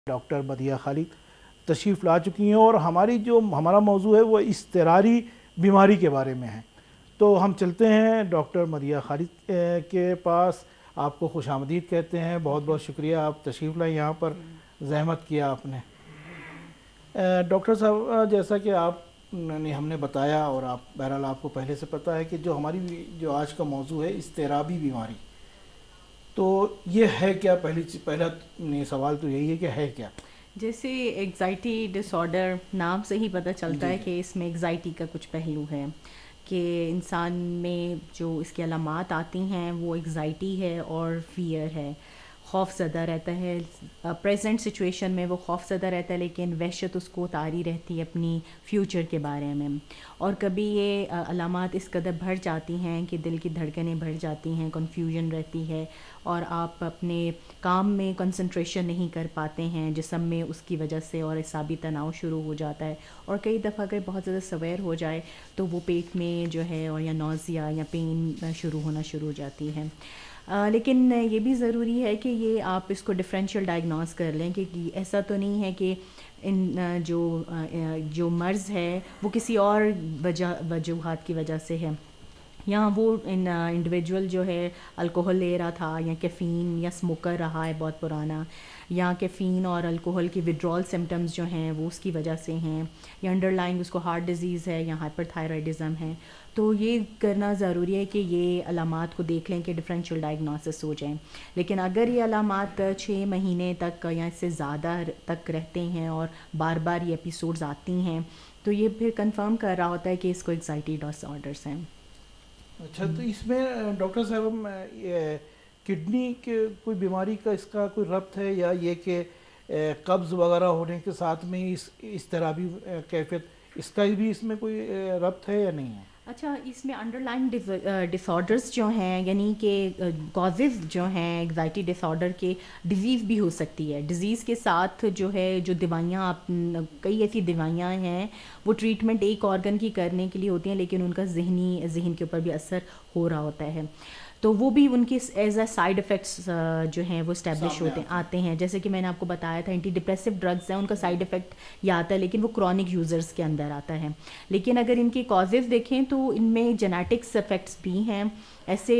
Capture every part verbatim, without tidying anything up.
Doctor Madiha خالد تشریف لا چکی ہیں اور ہماری جو ہمارا موضوع ہے وہ اضطراری بیماری کے بارے میں ہے. تو ہم چلتے ہیں ڈاکٹر مدیحہ خالد کے پاس. آپ کو خوش آمدید کہتے ہیں. بہت بہت شکریہ آپ تشریف لائیں یہاں پر, زحمت کیا آپ نے. ڈاکٹر صاحب, جیسا کہ آپ نے ہم نے بتایا اور آپ بہرحال آپ کو پہلے سے پتہ ہے کہ جو ہماری جو آج کا موضوع ہے اضطرابی بیماری, تو یہ ہے کیا؟ پہلی پہلا سوال تو یہی ہے کہ ہے کیا؟ جیسے ایگزائٹی ڈس آرڈر نام سے ہی پتہ چلتا ہے کہ اس میں ایگزائٹی کا کچھ پہلو ہے, کہ انسان میں جو اس کی علامات آتی ہیں وہ ایگزائٹی ہے اور فیئر ہے, خوف زدہ رہتا ہے. پریزنٹ سچویشن میں وہ خوف زدہ رہتا ہے لیکن وحشت اس کو طاری رہتی ہے اپنی فیوچر کے بارے میں. اور کبھی یہ علامات اس قدر بڑھ جاتی ہیں کہ دل کی دھڑکنیں بڑھ جاتی ہیں, کنفیوژن رہتی ہے اور آپ اپنے کام میں کنسنٹریشن نہیں کر پاتے ہیں, جسم میں اس کی وجہ سے اور اعصابی تناؤ شروع ہو جاتا ہے. اور کئی دفعہ اگر بہت زیادہ سویر ہو جائے تو وہ پیٹ میں جو ہے اور یا نوزیا یا پین شروع ہونا شروع ہو جاتی ہے. آ, لیکن یہ بھی ضروری ہے کہ یہ آپ اس کو ڈفرینشیل ڈائگنوز کر لیں کہ ایسا تو نہیں ہے کہ ان جو جو مرض ہے وہ کسی اور وجہ وجوہات کی وجہ سے ہے, یا وہ ان انڈیویجول جو ہے الکوہل لے رہا تھا یا کیفین یا اسموکر رہا ہے بہت پرانا, یا کیفین اور الکوہل کی وڈرول سمٹمز جو ہیں وہ اس کی وجہ سے ہیں, یا انڈر لائنگ اس کو ہارٹ ڈیزیز ہے یا ہائپر تھائرائڈزم ہے. تو یہ کرنا ضروری ہے کہ یہ علامات کو دیکھ لیں کہ ڈفرینشیل ڈائگنوسس ہو جائیں. لیکن اگر یہ علامات چھ مہینے تک یا اس سے زیادہ تک رہتے ہیں اور بار بار یہ ایپیسوڈز آتی ہیں تو یہ پھر کنفرم کر رہا ہوتا ہے کہ اس کو ایگزائٹی ڈس آرڈرس ہیں. اچھا, تو اس میں ڈاکٹر صاحب کڈنی کے کوئی بیماری کا اس کا کوئی ربط ہے, یا یہ کہ قبض وغیرہ ہونے کے ساتھ میں اس اضطرابی کیفیت اس کا بھی اس میں کوئی ربط ہے یا نہیں ہے؟ اچھا, اس میں انڈر لائن ڈس آرڈرس جو ہیں, یعنی کہ کازز جو ہیں ایگزائٹی ڈس آرڈر کے, ڈیزیز بھی ہو سکتی ہے. ڈیزیز کے ساتھ جو ہے جو دوائیاں آپ کئی ایسی دوائیاں ہیں وہ ٹریٹمنٹ ایک آرگن کی کرنے کے لیے ہوتی ہیں لیکن ان کا ذہنی ذہن کے اوپر بھی اثر ہو رہا ہوتا ہے, تو وہ بھی ان کے ایز اے سائڈ افیکٹس جو ہیں وہ اسٹیبلش ہوتے آتے ہیں. جیسے کہ میں نے آپ کو بتایا تھا اینٹی ڈپریسو ڈرگز ہیں, ان کا سائڈ افیکٹ یہ آتا ہے لیکن وہ کرونک یوزرز کے اندر آتا ہے. لیکن اگر ان کے کازز دیکھیں تو ان میں جینیٹکس افیکٹس بھی ہیں. ایسے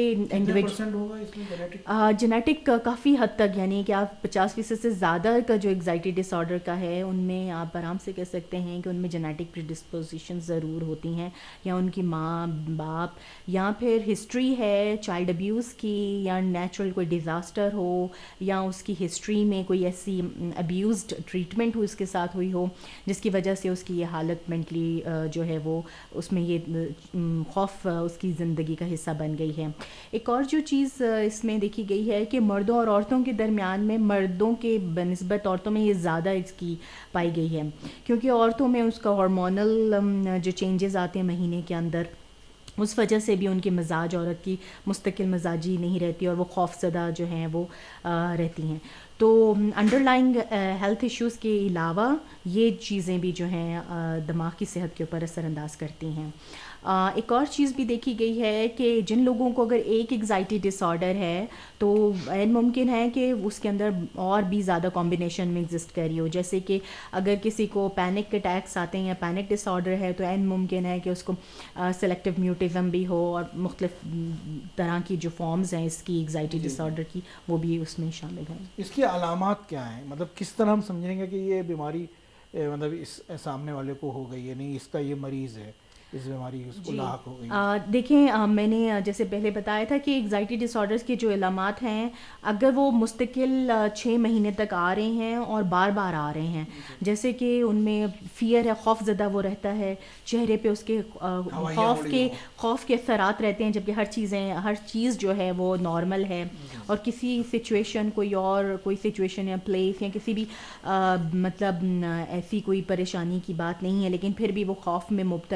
انڈیویجول جینیٹک کافی حد تک, یعنی کہ آپ پچاس فیصد سے زیادہ کا جو ایگزائٹی ڈس آرڈر کا ہے ان میں آپ آرام سے کہہ سکتے ہیں کہ ان میں جینیٹک پریڈسپوزیشن ضرور ہوتی ہیں, یا ان کی ماں باپ, یا پھر ہسٹری ہے چائلڈ ابیوز کی, یا نیچرل کوئی ڈیزاسٹر ہو, یا اس کی ہسٹری میں کوئی ایسی ابیوزڈ ٹریٹمنٹ ہو اس کے ساتھ ہوئی ہو جس کی وجہ سے اس کی یہ حالت مینٹلی جو ہے وہ اس میں یہ خوف اس کی زندگی کا حصہ بن گئی ہے. ایک اور جو چیز اس میں دیکھی گئی ہے کہ مردوں اور عورتوں کے درمیان میں مردوں کے بنسبت عورتوں میں یہ زیادہ اس کی پائی گئی ہے, کیونکہ عورتوں میں اس کا ہارمونل جو چینجز آتے ہیں مہینے کے اندر, اس وجہ سے بھی ان کی مزاج عورت کی مستقل مزاجی نہیں رہتی اور وہ خوف زدہ جو ہیں وہ رہتی ہیں. تو انڈر لائنگ ہیلتھ ایشوز کے علاوہ یہ چیزیں بھی جو ہیں دماغ کی صحت کے اوپر اثر انداز کرتی ہیں. ایک اور چیز بھی دیکھی گئی ہے کہ جن لوگوں کو اگر ایک ایگزائٹی ڈس آرڈر ہے تو عین ممکن ہے کہ اس کے اندر اور بھی زیادہ کمبینیشن میں ایگزسٹ کر رہی ہو. جیسے کہ اگر کسی کو پینک اٹیکس آتے ہیں یا پینک ڈس آرڈر ہے تو عین ممکن ہے کہ اس کو سلیکٹیو میوٹزم بھی ہو, اور مختلف طرح کی جو فارمز ہیں اس کی ایگزائٹی ڈس آرڈر کی وہ بھی اس میں شامل ہیں. اس کی علامات کیا ہیں, مطلب کس طرح ہم سمجھیں گے کہ یہ بیماری مطلب اس سامنے والے کو ہو گئی ہے, نہیں اس کا یہ مریض ہے, اس بیماری اس کو لاحق ہو گئی؟ دیکھیں, میں نے جیسے پہلے بتایا تھا کہ ایگزائٹی ڈس آرڈرس کے جو علامات ہیں اگر وہ مستقل چھ مہینے تک آ رہے ہیں اور بار بار آ رہے ہیں, جیسے کہ ان میں فیئر ہے, خوف زدہ وہ رہتا ہے, چہرے پہ اس کے خوف کے خوف کے اثرات رہتے ہیں جبکہ ہر چیزیں ہر چیز جو ہے وہ نارمل ہے, اور کسی سچویشن کوئی اور کوئی سچویشن یا پلیس یا کسی بھی مطلب ایسی کوئی پریشانی کی بات نہیں ہے لیکن پھر بھی وہ خوف میں مبتلا رہتا ہے,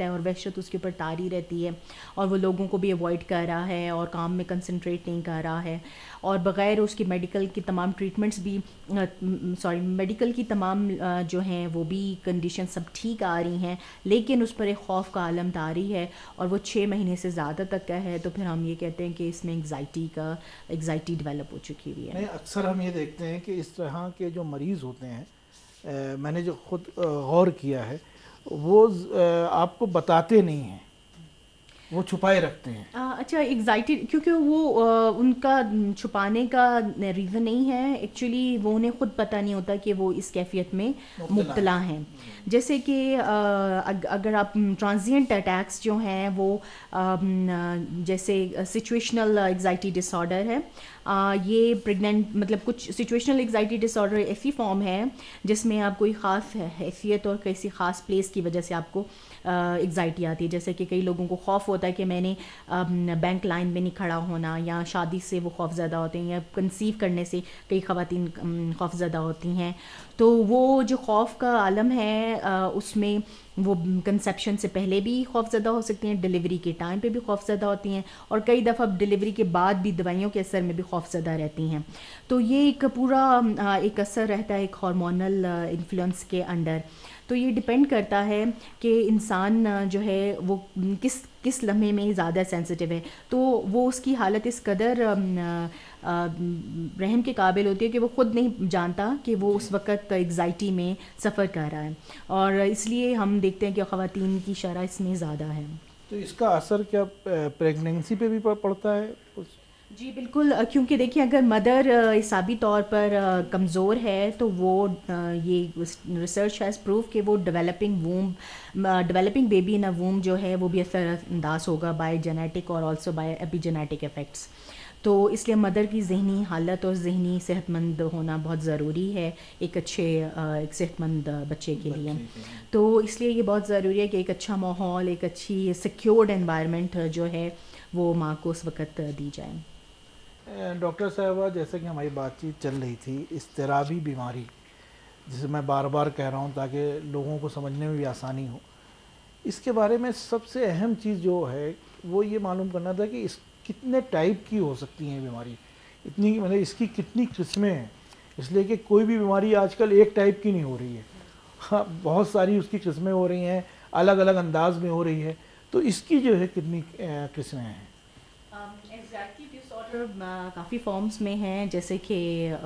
ہے اور وحشت اس کے اوپر طاری رہتی ہے, اور وہ لوگوں کو بھی اوائڈ کر رہا ہے اور کام میں کنسنٹریٹ نہیں کر رہا ہے, اور بغیر اس کی میڈیکل کی تمام ٹریٹمنٹس بھی سوری میڈیکل کی تمام جو ہیں وہ بھی کنڈیشن سب ٹھیک آ رہی ہیں, لیکن اس پر ایک خوف کا عالم طاری ہے اور وہ چھ مہینے سے زیادہ تک کا ہے, تو پھر ہم یہ کہتے ہیں کہ اس میں انگزائٹی کا انگزائٹی ڈیولپ ہو چکی ہوئی ہے. نہیں, اکثر ہم یہ دیکھتے ہیں کہ اس طرح کے جو مریض ہوتے ہیں, میں نے جو خود غور کیا ہے, وہ آپ کو بتاتے نہیں ہیں, وہ چھپائے رکھتے ہیں. اچھا, ایگزائٹی کیونکہ وہ ان کا چھپانے کا ریزن نہیں ہے, ایکچولی وہ انہیں خود پتہ نہیں ہوتا کہ وہ اس کیفیت میں مبتلا ہیں. جیسے کہ اگر آپ ٹرانزینٹ اٹیکس جو ہیں وہ جیسے سچویشنل ایگزائٹی ڈس آرڈر ہے, یہ پریگننٹ مطلب کچھ سچویشنل ایگزائٹی ڈس آرڈر ایسی فارم ہے جس میں آپ کوئی خاص حیثیت اور کسی خاص پلیس کی وجہ سے آپ کو ایگزائٹی آتی ہے. جیسے کہ کئی لوگوں کو خوف ہوتا ہے کہ میں نے بینک لائن میں نہیں کھڑا ہونا, یا شادی سے وہ خوف زدہ ہوتے ہیں, یا کنسیو کرنے سے کئی خواتین خوف زدہ ہوتی ہیں. تو وہ جو خوف کا عالم ہے اس میں وہ کنسیپشن سے پہلے بھی خوف زدہ ہو سکتی ہیں, ڈیلیوری کے ٹائم پہ بھی خوف زدہ ہوتی ہیں, اور کئی دفعہ ڈیلیوری کے بعد بھی دوائیوں کے اثر میں بھی خوف زدہ رہتی ہیں. تو یہ ایک پورا ایک اثر رہتا ہے ایک ہارمونل انفلوئنس کے انڈر. تو یہ ڈپینڈ کرتا ہے کہ انسان جو ہے وہ کس کس لمحے میں زیادہ سینسٹیو ہے, تو وہ اس کی حالت اس قدر رحم کے قابل ہوتی ہے کہ وہ خود نہیں جانتا کہ وہ اس وقت ایگزائٹی میں سفر کر رہا ہے, اور اس لیے ہم دیکھتے ہیں کہ خواتین کی شرح اس میں زیادہ ہے. تو اس کا اثر کیا پریگنینسی پہ بھی پڑتا ہے؟ جی بالکل, کیونکہ دیکھیں اگر مدر حسابی طور پر کمزور ہے تو وہ یہ ریسرچ ہیز پروو کہ وہ developing womb developing baby in a womb جو ہے وہ بھی اثر انداز ہوگا بائی جینیٹک اور also by epigenetic effects. تو اس لیے مدر کی ذہنی حالت اور ذہنی صحت مند ہونا بہت ضروری ہے ایک اچھے ایک صحت مند بچے کے لیے. تو اس لیے یہ بہت ضروری ہے کہ ایک اچھا ماحول, ایک اچھی سیکیورڈ انوائرمنٹ جو ہے وہ ماں کو اس وقت دی جائے. ڈاکٹر صاحبہ, جیسے کہ ہماری بات چیت چل رہی تھی اضطرابی بیماری, جسے میں بار بار کہہ رہا ہوں تاکہ لوگوں کو سمجھنے میں بھی آسانی ہو, اس کے بارے میں سب سے اہم چیز جو ہے وہ یہ معلوم کرنا تھا کہ اس کتنے ٹائپ کی ہو سکتی ہیں بیماری, اتنی مطلب اس کی کتنی قسمیں ہیں, اس لیے کہ کوئی بھی بیماری آج کل ایک ٹائپ کی نہیں ہو رہی ہے, بہت ساری اس کی قسمیں ہو رہی ہیں, الگ الگ انداز میں ہو رہی ہے. تو اس کی جو ہے کتنی قسمیں ہیں؟ انگزائٹی ڈس آرڈر کافی فارمز میں ہیں, جیسے کہ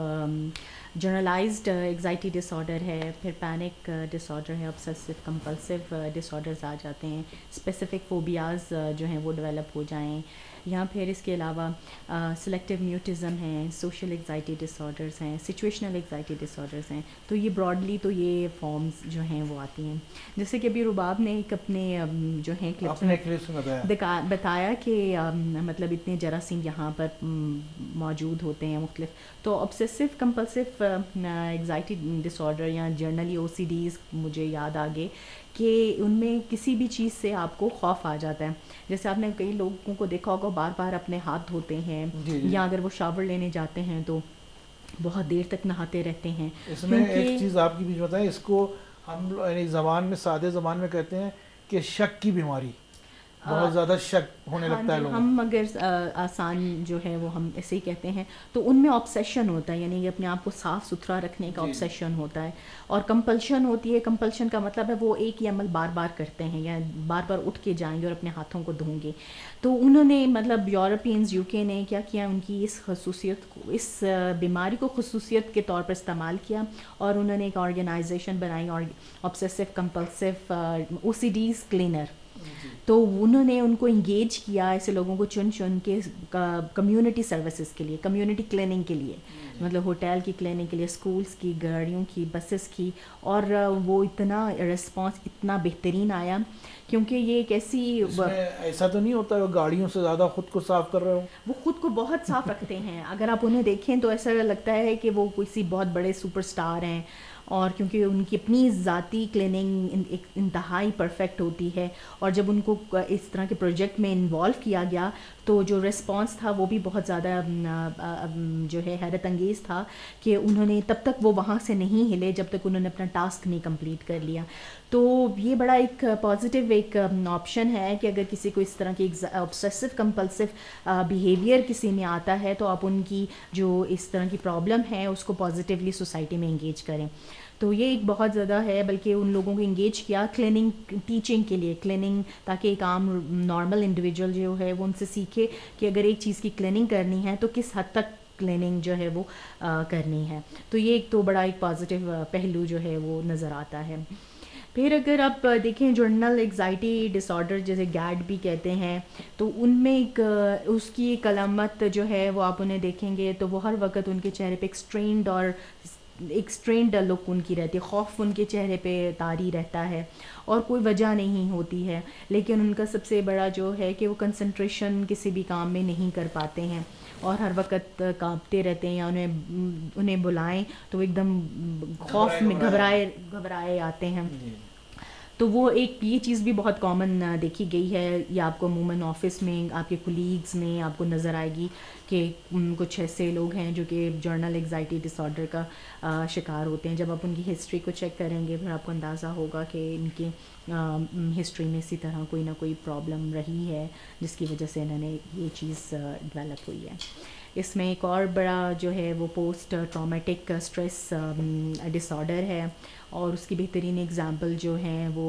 جنرلائزڈ انگزائٹی ڈس آرڈر ہے, پھر پینک ڈس آرڈر ہے, obsessive compulsive ڈس آرڈرز آ جاتے ہیں, اسپیسیفک فوبیاز جو ہیں وہ ڈیولپ ہو جائیں, یا پھر اس کے علاوہ سلیکٹیو میوٹزم ہیں, سوشل انگزائٹی ڈس آرڈرز ہیں, سچویشنل انگزائٹی ڈس آرڈرز ہیں. تو یہ براڈلی تو یہ فارمز جو ہیں وہ آتی ہیں. جیسے کہ ابھی رباب نے ایک اپنے جو ہیں کلپس میں بتایا کہ مطلب اتنے جراثیم یہاں پر موجود ہوتے ہیں مختلف. تو obsessive compulsive anxiety disorder یا جرنلی او سی ڈیز مجھے یاد آگے کہ ان میں کسی بھی چیز سے آپ کو خوف آ جاتا ہے. جیسے آپ نے کئی لوگوں کو دیکھا ہوگا بار بار اپنے ہاتھ دھوتے ہیں, یا اگر وہ شاور لینے جاتے ہیں تو بہت دیر تک نہاتے رہتے ہیں. اس میں ایک چیز آپ کی بیچ بتائیں, اس کو ہم زبان میں سادے زبان میں کہتے ہیں کہ شک کی بیماری, بہت زیادہ شک ہونے لگتا ہے لوگوں. ہم اگر آسان جو ہے وہ ہم ایسے ہی کہتے ہیں, تو ان میں آبسیشن ہوتا ہے, یعنی اپنے آپ کو صاف ستھرا رکھنے کا آبسیشن ہوتا ہے, اور کمپلشن ہوتی ہے. کمپلشن کا مطلب ہے وہ ایک ہی عمل بار بار کرتے ہیں, یا بار بار اٹھ کے جائیں گے اور اپنے ہاتھوں کو دھوں گے. تو انہوں نے مطلب یورپینز یو کے نے کیا کیا, ان کی اس خصوصیت کو, اس بیماری کو خصوصیت کے طور پر استعمال کیا, اور انہوں نے ایک آرگنائزیشن بنائی, اور obsessive compulsive O C Ds cleaner. تو انہوں نے ان کو انگیج کیا ایسے لوگوں کو چن چن کے کمیونٹی سروسز کے لیے, کمیونٹی کلیننگ کے لیے, مطلب ہوٹل کی کلیننگ کے لیے, اسکولس کی, گاڑیوں کی, بسز کی. اور وہ اتنا رسپانس اتنا بہترین آیا, کیونکہ یہ ایک ایسی, ایسا تو نہیں ہوتا ہے گاڑیوں سے زیادہ خود کو صاف کر رہے ہو. وہ خود کو بہت صاف رکھتے ہیں. اگر آپ انہیں دیکھیں تو ایسا لگتا ہے کہ وہ کسی بہت بڑے سپر اسٹار ہیں, اور کیونکہ ان کی اپنی ذاتی کلیننگ ایک انتہائی پرفیکٹ ہوتی ہے. اور جب ان کو اس طرح کے پروجیکٹ میں انوالو کیا گیا تو جو ریسپانس تھا وہ بھی بہت زیادہ جو ہے حیرت انگیز فیز تھا کہ انہوں نے تب تک وہ وہاں سے نہیں ہلے جب تک انہوں نے اپنا ٹاسک نہیں کمپلیٹ کر لیا. تو یہ بڑا ایک پازیٹیو ایک آپشن ہے کہ اگر کسی کو اس طرح کی آبسیسو کمپلسو بیہیویئر کسی میں آتا ہے تو آپ ان کی جو اس طرح کی پرابلم ہے اس کو پازیٹیولی سوسائٹی میں انگیج کریں. تو یہ ایک بہت زیادہ ہے, بلکہ ان لوگوں کو انگیج کیا کلیننگ ٹیچنگ کے لیے, کلیننگ تاکہ ایک عام نارمل انڈیویجول جو ہے وہ ان سے سیکھے کہ اگر ایک چیز کی کلیننگ کرنی ہے تو کس حد تک کلیننگ جو ہے وہ کرنی ہے. تو یہ ایک تو بڑا ایک پازیٹیو پہلو جو ہے وہ نظر آتا ہے. پھر اگر آپ دیکھیں جرنل ایگزائٹی ڈس آرڈر جیسے گیڈ بھی کہتے ہیں, تو ان میں ایک اس کی ایک علامت جو ہے وہ آپ انہیں دیکھیں گے تو وہ ہر وقت ان کے چہرے پہ ایک اسٹرینڈ اور ایک اسٹرینڈ لک ان کی رہتی ہے, خوف ان کے چہرے پہ طاری رہتا ہے اور کوئی وجہ نہیں ہوتی ہے. لیکن ان کا سب سے بڑا جو ہے کہ وہ کنسنٹریشن کسی بھی کام میں نہیں کر پاتے ہیں اور ہر وقت کانپتے رہتے ہیں, یا انہیں انہیں بلائیں تو وہ ایک دم خوف میں گھبرائے گھبرائے آتے ہیں. تو وہ ایک یہ چیز بھی بہت کامن دیکھی گئی ہے, یا آپ کو عموماً آفس میں آپ کے کولیگز میں آپ کو نظر آئے گی کہ کچھ ایسے لوگ ہیں جو کہ جرنل ایگزائٹی ڈس آرڈر کا شکار ہوتے ہیں. جب آپ ان کی ہسٹری کو چیک کریں گے پھر آپ کو اندازہ ہوگا کہ ان کی ہسٹری میں اسی طرح کوئی نہ کوئی پرابلم رہی ہے جس کی وجہ سے انہوں نے یہ چیز ڈیولپ ہوئی ہے. اس میں ایک اور بڑا جو ہے وہ post traumatic stress disorder ہے, اور اس کی بہترین اگزامپل جو ہیں وہ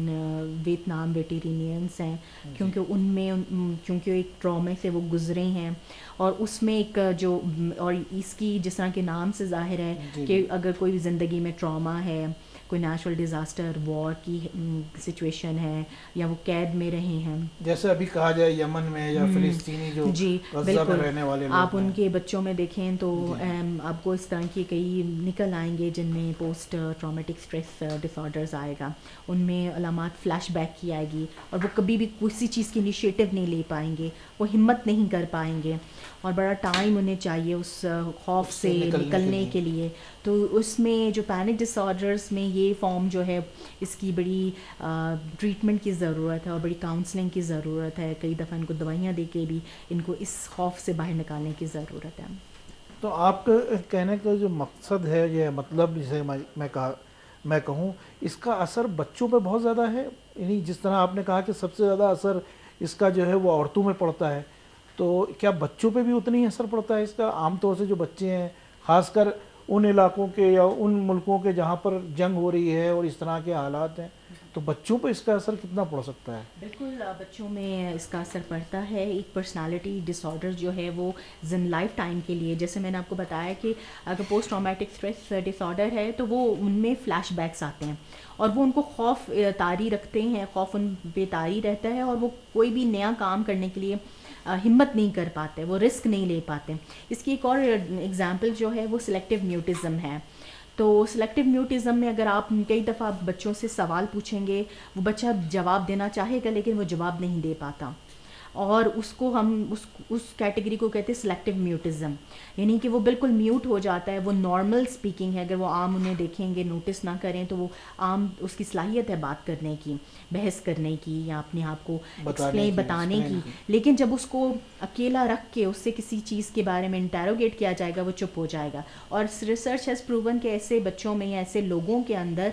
ویتنام ویٹیرینینس ہیں, کیونکہ ان میں کیونکہ ایک ٹرامے سے وہ گزرے ہیں, اور اس میں ایک جو اور اس کی جس طرح کے نام سے ظاہر ہے کہ اگر کوئی زندگی میں ٹراما ہے, کوئی نیچرل ڈیزاسٹر, وار کی سچویشن ہے, یا وہ قید میں رہے ہیں, جیسے ابھی کہا جائے یمن میں یا فلسطینی جو جی غزہ میں رہنے والے لوگ, آپ ان کے بچوں میں دیکھیں تو آپ کو اس طرح کی کئی نکل آئیں گے جن میں post traumatic stress disorders آئے گا. ان میں علامات فلیش بیک کی آئے گی, اور وہ کبھی بھی کسی چیز کی انیشیٹو نہیں لے پائیں گے, وہ ہمت نہیں کر پائیں گے, اور بڑا ٹائم انہیں چاہیے اس خوف سے نکلنے کے لیے. تو اس میں جو پینک ڈس آرڈرز میں یہ فارم جو ہے اس کی بڑی ٹریٹمنٹ کی ضرورت ہے اور بڑی کاؤنسلنگ کی ضرورت ہے. کئی دفعہ ان کو دوائیاں دے کے بھی ان کو اس خوف سے باہر نکالنے کی ضرورت ہے. تو آپ کے کہنے کا جو مقصد ہے, یہ مطلب جسے میں کہا میں کہوں اس کا اثر بچوں پہ بہت زیادہ ہے, یعنی جس طرح آپ نے کہا کہ سب سے زیادہ اثر اس کا جو ہے وہ عورتوں میں پڑتا ہے, تو کیا بچوں پہ بھی اتنا ہی اثر پڑتا ہے اس کا؟ عام طور سے جو بچے ہیں خاص کر ان علاقوں کے یا ان ملکوں کے جہاں پر جنگ ہو رہی ہے اور اس طرح کے حالات ہیں, تو بچوں پہ اس کا اثر کتنا پڑ سکتا ہے؟ بالکل بچوں میں اس کا اثر پڑتا ہے. ایک پرسنالٹی ڈس آرڈر جو ہے وہ زن لائف ٹائم کے لیے, جیسے میں نے آپ کو بتایا کہ اگر post traumatic stress disorder ہے تو وہ ان میں فلیش بیکس آتے ہیں, اور وہ ان کو خوف طاری رکھتے ہیں, خوف ان پہ طاری رہتا ہے, اور وہ کوئی بھی نیا کام کرنے کے لیے ہمت نہیں کر پاتے, وہ رسک نہیں لے پاتے. اس کی ایک اور ایگزامپل جو ہے وہ سلیکٹیو میوٹزم ہے. تو سلیکٹیو میوٹزم میں اگر آپ کئی دفعہ بچوں سے سوال پوچھیں گے, وہ بچہ جواب دینا چاہے گا لیکن وہ جواب نہیں دے پاتا, اور اس کو ہم اس اس کیٹیگری کو کہتے ہیں سلیکٹیو میوٹزم, یعنی کہ وہ بالکل میوٹ ہو جاتا ہے. وہ نارمل اسپیکنگ ہے, اگر وہ عام انہیں دیکھیں گے نوٹس نہ کریں تو وہ عام اس کی صلاحیت ہے بات کرنے کی, بحث کرنے کی, یا اپنے آپ کو ایکسپلین بتانے کی, لیکن جب اس کو اکیلا رکھ کے اس سے کسی چیز کے بارے میں انٹیروگیٹ کیا جائے گا وہ چپ ہو جائے گا. اور ریسرچ ہیز پروون کہ ایسے بچوں میں یا ایسے لوگوں کے اندر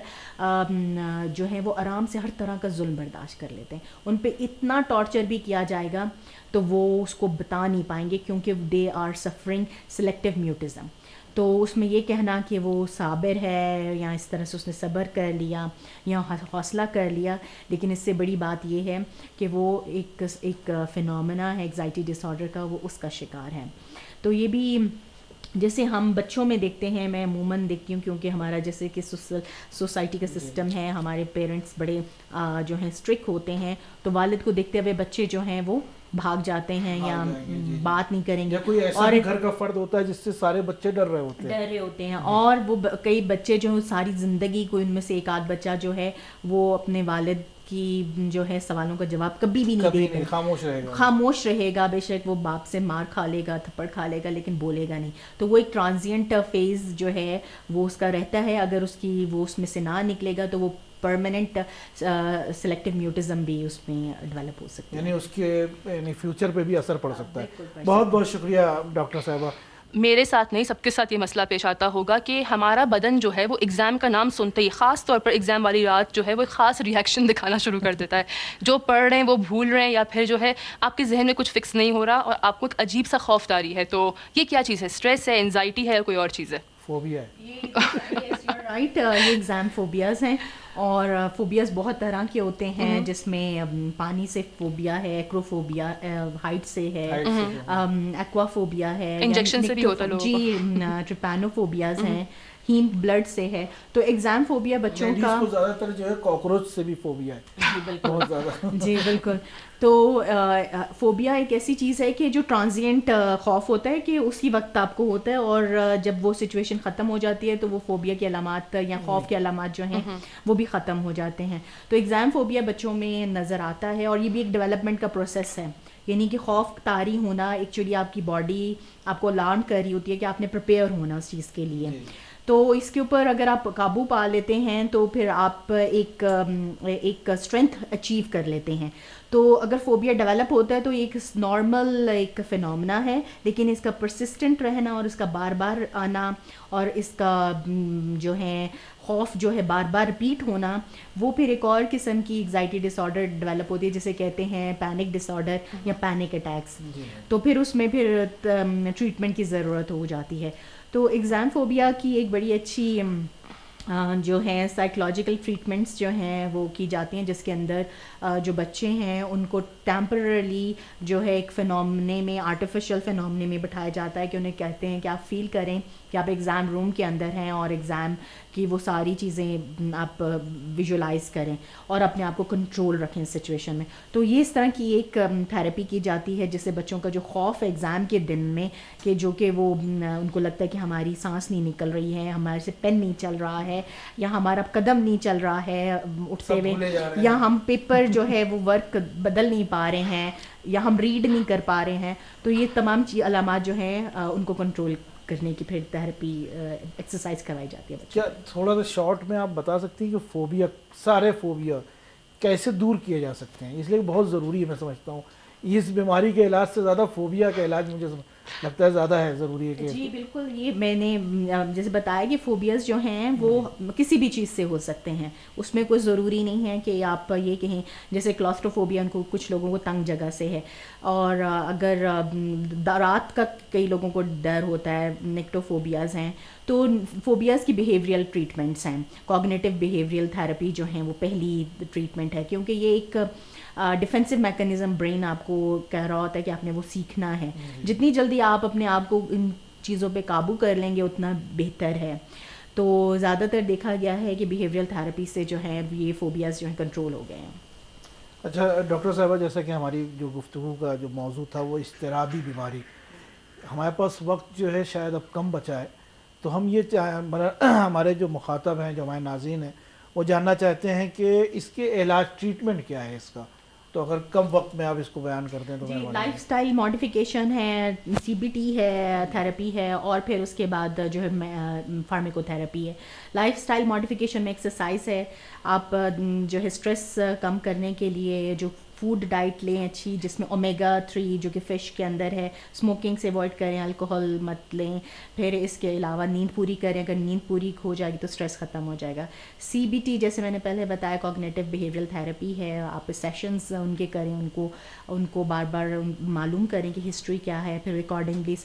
جو ہے وہ آرام سے ہر طرح کا ظلم برداشت کر لیتے ہیں. ان پہ اتنا ٹارچر بھی کیا جائے گا تو وہ اس کو بتا نہیں پائیں گے, کیونکہ they are suffering selective mutism. تو اس میں یہ کہنا کہ وہ صابر ہے یا اس طرح سے اس نے صبر کر لیا یا حوصلہ کر لیا, لیکن اس سے بڑی بات یہ ہے کہ وہ ایک ایک فینومینا ہے ایگزائٹی ڈس آرڈر کا, وہ اس کا شکار ہے. تو یہ بھی جیسے ہم بچوں میں دیکھتے ہیں, میں عموماً دیکھتی ہوں کیونکہ ہمارا جیسے کہ سوسائٹی کا سسٹم ہے, ہمارے پیرنٹس بڑے جو ہیں اسٹرکٹ ہوتے ہیں, تو والد کو دیکھتے ہوئے بچے جو ہیں وہ بھاگ جاتے ہیں یا بات نہیں کریں گے, اور گھر کا فرد ہوتا ہے جس سے سارے بچے ڈر رہے ہوتے ہیں ڈر رہے ہوتے ہیں اور وہ کئی بچے جو ساری زندگی کو, ان میں سے ایک آدھ بچہ جو ہے وہ اپنے والد کی جو ہے سوالوں کا جواب کبھی بھی نہیں دے گا, خاموش رہے گا خاموش رہے گا بے شک وہ باپ سے مار کھا لے گا, تھپڑ کھا لے گا, لیکن بولے گا نہیں. تو وہ ایک ٹرانزینٹ فیز جو ہے وہ اس کا رہتا ہے. اگر اس کی وہ اس میں سے نہ نکلے گا تو وہ پرماننٹ سلیکٹیو میوٹزم بھی اس میں ڈیولپ ہو سکتا ہے, یعنی اس کے یعنی فیوچر پہ بھی اثر پڑ سکتا ہے. بہت بہت شکریہ ڈاکٹر صاحبہ. میرے ساتھ نہیں سب کے ساتھ یہ مسئلہ پیش آتا ہوگا کہ ہمارا بدن جو ہے وہ ایگزام کا نام سنتے ہی خاص طور پر ایگزام والی رات جو ہے وہ ایک خاص ریئیکشن دکھانا شروع کر دیتا ہے. جو پڑھ رہے ہیں وہ بھول رہے ہیں, یا پھر جو ہے آپ کے ذہن میں کچھ فکس نہیں ہو رہا اور آپ کو ایک عجیب سا خوف طاری ہے. تو یہ کیا چیز ہے؟ اسٹریس ہے, انزائٹی ہے, یا کوئی اور چیز ہے؟ فوبیا ہے. رائٹ, یہ ایگزام فوبیاز ہیں, اور فوبیاز بہت طرح کے ہوتے ہیں, جس میں پانی سے فوبیا ہے, ایکروفوبیا ہائٹ سے ہے, ایکوا فوبیا ہے, انجیکشن سے بھی ہوتا ہے. جی, ٹریپانوفوبیاز ہیں, ہیم بلڈ سے ہے. تو ایگزام فوبیا بچوں کا زیادہ تر جو ہے کاکروچ سے بھی فوبیا ہے. بہت زیادہ. جی بالکل. تو فوبیا ایک ایسی چیز ہے کہ جو ٹرانزینٹ خوف ہوتا ہے کہ اسی وقت آپ کو ہوتا ہے, اور جب وہ سچویشن ختم ہو جاتی ہے تو وہ فوبیا کی علامات یا خوف کی علامات جو ہیں وہ بھی ختم ہو جاتے ہیں. تو ایگزام فوبیا بچوں میں نظر آتا ہے, اور یہ بھی ایک ڈیولپمنٹ کا پروسیس ہے. یعنی کہ خوف طاری ہونا ایکچولی آپ کی باڈی آپ کو الارم کر رہی ہوتی ہے کہ آپ نے پریپیئر ہونا اس چیز کے لیے. تو اس کے اوپر اگر آپ قابو پا لیتے ہیں تو پھر آپ ایک ایک اسٹرینتھ اچیو کر لیتے ہیں. تو اگر فوبیا ڈیولپ ہوتا ہے تو یہ ایک نارمل ایک فینومنا ہے, لیکن اس کا پرسسٹنٹ رہنا اور اس کا بار بار آنا اور اس کا جو ہے خوف جو ہے بار بار ریپیٹ ہونا, وہ پھر ایک اور قسم کی ایگزائٹی ڈس آرڈر ڈیولپ ہوتی ہے, جسے کہتے ہیں پینک ڈس آرڈر یا پینک اٹیکس. تو پھر اس میں پھر ٹریٹمنٹ کی ضرورت ہو جاتی ہے. تو ایگزام فوبیا کی ایک بڑی اچھی جو ہے سائیکلوجیکل ٹریٹمنٹس جو ہیں وہ کی جاتی ہیں, جس کے اندر جو بچے ہیں ان کو ٹیمپرریلی جو ہے ایک فینومنے میں, آرٹیفیشل فینومنے میں بٹھایا جاتا ہے کہ انہیں کہتے ہیں کہ آپ فیل کریں کہ آپ ایگزام روم کے اندر ہیں اور ایگزام کی وہ ساری چیزیں آپ ویژولائز کریں اور اپنے آپ کو کنٹرول رکھیں سچویشن میں. تو یہ اس طرح کی ایک تھراپی کی جاتی ہے, جس سے بچوں کا جو خوف ہے ایگزام کے دن میں, کہ جو کہ وہ ان کو لگتا ہے کہ ہماری سانس نہیں نکل رہی ہے, ہمارے سے پین نہیں چل رہا ہے, یا ہمارا قدم نہیں چل رہا ہے اٹھتے ہوئے, یا ہم پیپر جو ہے وہ ورک بدل نہیں پا رہے ہیں, یا ہم ریڈ نہیں کر پا رہے ہیں. تو یہ تمام علامات جو ہیں ان کو کنٹرول کرنے کی پھر تھراپی ایکسرسائز کرائی جاتی ہے. کیا تھوڑا سا شارٹ میں آپ بتا سکتی ہیں کہ فوبیا, سارے فوبیا کیسے دور کیے جا سکتے ہیں؟ اس لیے بہت ضروری ہے, میں سمجھتا ہوں اس بیماری کے علاج سے زیادہ فوبیا کا علاج مجھے لگتا ہے زیادہ ہے ضروری ہے کہ جی بالکل. یہ میں نے جیسے بتایا کہ فوبیاز جو ہیں وہ کسی بھی چیز سے ہو سکتے ہیں, اس میں کوئی ضروری نہیں ہے کہ آپ یہ کہیں جیسے کلاسٹروفوبیا ان کو کچھ لوگوں کو تنگ جگہ سے ہے, اور اگر رات کا کئی لوگوں کو ڈر ہوتا ہے, نیکٹوفوبیاز ہیں. تو فوبیاز کی بیہیویئرل ٹریٹمنٹس ہیں, کوگنیٹیو بیہیویئرل تھراپی جو ہیں وہ پہلی ٹریٹمنٹ ہے, کیونکہ یہ ایک ڈیفینسو میکانزم برین آپ کو کہہ رہا ہوتا ہے کہ آپ نے وہ سیکھنا ہے. جتنی جلدی آپ اپنے آپ کو ان چیزوں پہ قابو کر لیں گے اتنا بہتر ہے. تو زیادہ تر دیکھا گیا ہے کہ بیہیویئرل تھراپی سے جو ہے یہ فوبیاز جو ہیں کنٹرول ہو گئے ہیں. اچھا ڈاکٹر صاحبہ, جیسا کہ ہماری جو گفتگو کا جو موضوع تھا وہ اضطرابی بیماری, ہمارے پاس وقت جو ہے شاید اب کم بچا ہے, تو ہم یہ ہمارے جو مخاطب ہیں, جو ہمارے ناظرین ہیں, وہ جاننا چاہتے ہیں کہ اس کے علاج ٹریٹمنٹ کیا ہے اس کا, تو اگر کم وقت میں آپ اس کو بیان کر دیں تو. جی, لائف سٹائل ماڈیفیکیشن ہے, سی بی ٹی ہے, تھراپی ہے, اور پھر اس کے بعد جو ہے فارمیکو تھراپی ہے. لائف سٹائل ماڈیفیکیشن میں ایکسرسائز ہے, آپ جو ہے اسٹریس کم کرنے کے لیے جو فوڈ ڈائٹ لیں اچھی, جس میں اومیگا تھری جو کہ فش کے اندر ہے, اسموکنگ سے اوائڈ کریں, الکوہل مت لیں. پھر اس کے علاوہ نیند پوری کریں, اگر نیند پوری ہو جائے گی تو اسٹریس ختم ہو جائے گا. سی بی ٹی جیسے میں نے پہلے بتایا کوگنیٹیو بیہیویئرل تھراپی ہے, آپ سیشنز ان کے کریں, ان کو ان کو بار بار معلوم کریں کہ ہسٹری کیا ہے, پھر ریکارڈنگلی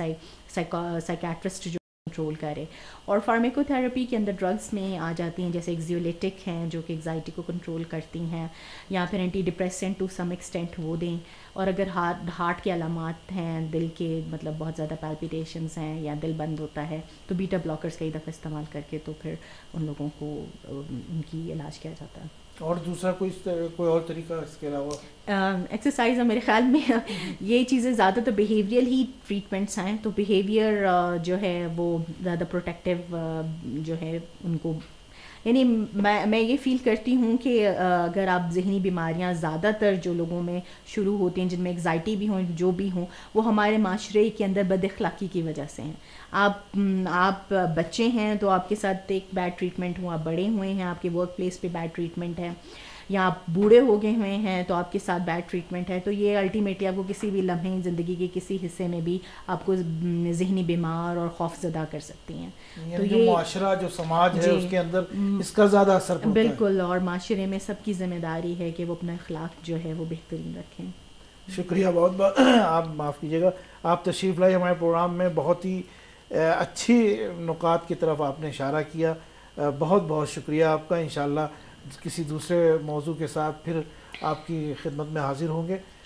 سائیکیٹرسٹ جو کنٹرول کرے. اور فارمیکو تھراپی کے اندر ڈرگس میں آ جاتی ہیں, جیسے ایکزیولیٹک ہیں جو کہ ایگزائٹی کو کنٹرول کرتی ہیں, یا پھر antidepressant to some extent وہ دیں. اور اگر ہارٹ ہارٹ کے علامات ہیں, دل کے مطلب بہت زیادہ پیلپیٹیشنز ہیں یا دل بند ہوتا ہے, تو بیٹا بلاکرز کئی دفعہ استعمال کر کے تو پھر ان لوگوں کو ان کی علاج کیا جاتا ہے. اور دوسرا کوئی کوئی اور طریقہ اس کے علاوہ؟ ایکسرسائز میرے خیال میں یہ چیزیں زیادہ تو بیہیویئر ہی ٹریٹمنٹس ہیں, تو بیہیویئر جو ہے وہ زیادہ پروٹیکٹیو جو ہے ان کو, یعنی میں میں یہ فیل کرتی ہوں کہ اگر آپ ذہنی بیماریاں زیادہ تر جو لوگوں میں شروع ہوتی ہیں, جن میں ایگزائٹی بھی ہوں, جو بھی ہوں, وہ ہمارے معاشرے کے اندر بد اخلاقی کی وجہ سے ہیں. آپ آپ بچے ہیں تو آپ کے ساتھ ایک بیڈ ٹریٹمنٹ ہوں, آپ بڑے ہوئے ہیں آپ کے ورک پلیس پہ بیڈ ٹریٹمنٹ ہے, یا آپ بوڑھے ہو گئے ہوئے ہیں تو آپ کے ساتھ بیڈ ٹریٹمنٹ ہے، تو یہ الٹیمیٹلی آپ کو کسی بھی لمحے زندگی کے کسی حصے میں بھی آپ کو ذہنی بیمار اور خوف زدہ کر سکتی ہیں. تو یہ معاشرہ جو سماج ہے اس کے اندر اس کا زیادہ اثر پڑتا ہے. بالکل، اور معاشرے میں سب کی ذمہ داری ہے کہ وہ اپنا اخلاق جو ہے وہ بہترین رکھیں. شکریہ بہت بہت. آپ معاف کیجیے گا، آپ تشریف لائے ہمارے پروگرام میں، بہت ہی اچھی نکات کی طرف آپ نے اشارہ کیا. بہت بہت شکریہ آپ کا. انشاءاللہ کسی دوسرے موضوع کے ساتھ پھر آپ کی خدمت میں حاضر ہوں گے.